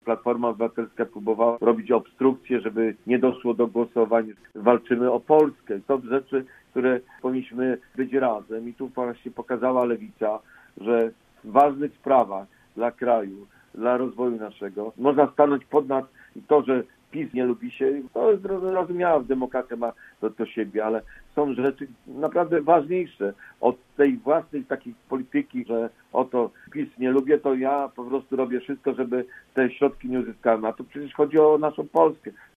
Platforma Obywatelska próbowała robić obstrukcję, żeby nie doszło do głosowań. Walczymy o Polskę. To rzeczy, które powinniśmy być razem. I tu właśnie pokazała Lewica, że w ważnych sprawach dla kraju, dla rozwoju naszego można stanąć ponad to, że PiS nie lubi się. To jest zrozumiałe, demokracja ma do siebie, ale są rzeczy naprawdę ważniejsze od tej własnej takiej polityki, że oto PiS nie lubię, to ja po prostu robię wszystko, żeby te środki nie uzyskałem. A to przecież chodzi o naszą Polskę.